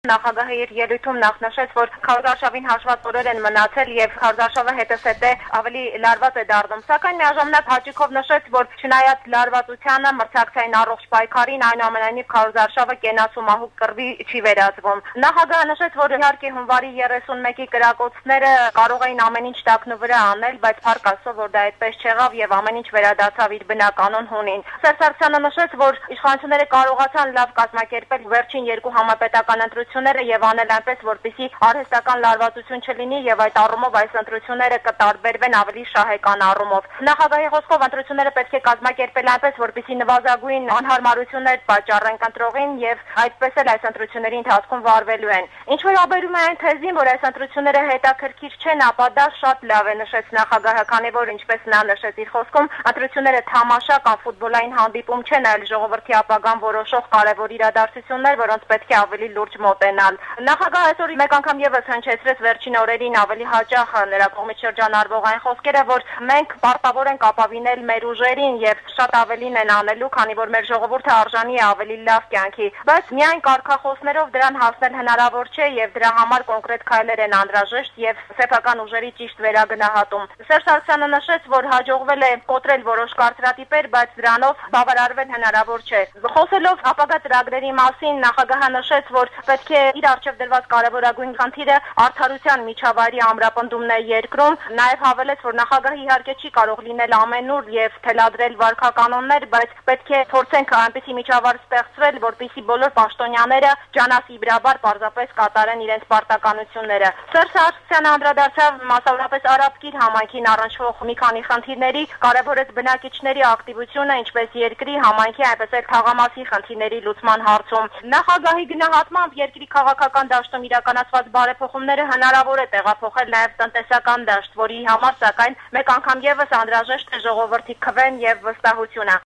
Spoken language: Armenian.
Նախագահը իր ելույթում նախնշեց, որ քարոզարշավին հաշված օրեր են մնացել եւ քարոզարշավը հետսեթե ավելի լարված է դառնում։ Սակայն միաժամանակ հաճիկով նշեց, որ չնայած լարվածությանը, մրցակցային առողջ պայքարին, այնուամենայնիվ քարոզարշավը կենացումահու կռվի չի վերածվում։ Նախագահը նշեց, որ իհարկե հունվարի 31-ի կրակոցները կարող էին ամեն ինչ տակնու վրա անել, բայց փառք Աստծո, որ դա այդպես չեղավ եւ ամեն ինչ վերադարձավ իր բնականon հունին։ Սերժ Սարգսյանը նշեց, որ իշխանությունները կարողացան լավ կազմակերպել վերջին երկու համապետական ընտրությունները եւ անել այնպես, որպեսզի արհեստական լարվածություն չլինի եւ այդ առումով այս ընտրությունները կտարբերվեն ավելի շահեկան առումով։ Նախագահի խոսքով ընտրությունները պետք է կազմակերպել այնպես, որպեսզի նվազագույն անհարմարություններ պատճառեն կընտրողին եւ այդպես էլ այս ընտրությունների ընթացքում վարվելու են։ Ինչ վերաբերում է այն թեզին, որ այս ընտրությունները հետաքրքիր չեն, ապա դա շատ լավ է, նշեց նախագահը, քանի որ ինչպես նա նշեց իր խոսքում, ընտրությունները թամաշա կամ ֆուտբոլային հանդիպում չեն, այլ ժողովրդի ապագան որոշող կարևոր իրադարձություններ, որոնց պետք է ավելի լուրջ մոտենալ։ Նախագահը այսօր մեկ անգամ եւս հնչեցրեց վերջին օրերին ավելի հաճախ նրա կողմից շրջանառվող այն խոսքերը, որ մենք պարտավոր ենք ապավինել մեր ուժերին եւ շատ ավելին են անելու, քանի որ մեր ժողովուրդը արժանի է ավելի լավ կյանքի, բայց միայն կարգախոսներով դրան հասնել հնարավոր չէ եւ դրա համար կոնկրետ քայլեր են անհրաժեշտ եւ սեփական ուժերի ճիշտ վերագնահատում։ Սերժ Սարգսյանը նշեց, որ հաջողվել է կոտրել որոշ կարծրատիպեր, բայց դրանով բավարարվել հնարավոր չէ։ Խոսելով ապագա ծրագրերի մասին, նախագահը նշեց, որ պետք է իր առջև դրված կարևորագույն խնդիրը արդարության միջավայրի ամրապնդումն է երկրում, նաև հավելեց, որ նախագահը իհարկե չի կարող լինել ամենուր եւ թելադրել վարքականոններ, բայց պետք է փորձենք այնպիսի միջավայր ստեղծվել, որպեսզի բոլոր պաշտոնյաները ջանասիբրաբար պարզապես կատարեն իրենց պարտականությունները։ Սերժ Սարգսյանը անդրադարձավ մասնավորապես Արաբկիր համայնքին առնչվող մի քանի խնդիրների, կարևորեց բնակիչների ակտիվությունը, ինչպես երկրի, համայնքի, այնպես էլ քաղամասի խնդիրների լուծման հարցում։ Նախագահի գնահատմամբ երկրի քաղաքական դաշտում իրականացված բարեփոխումները հնարավոր է տեղափոխել նաև տնտեսական դաշտ, որի համար սակայն մեկ անգամ եւս անհրաժեշտ է ժողովրդի քվեն եւ վստահությունը։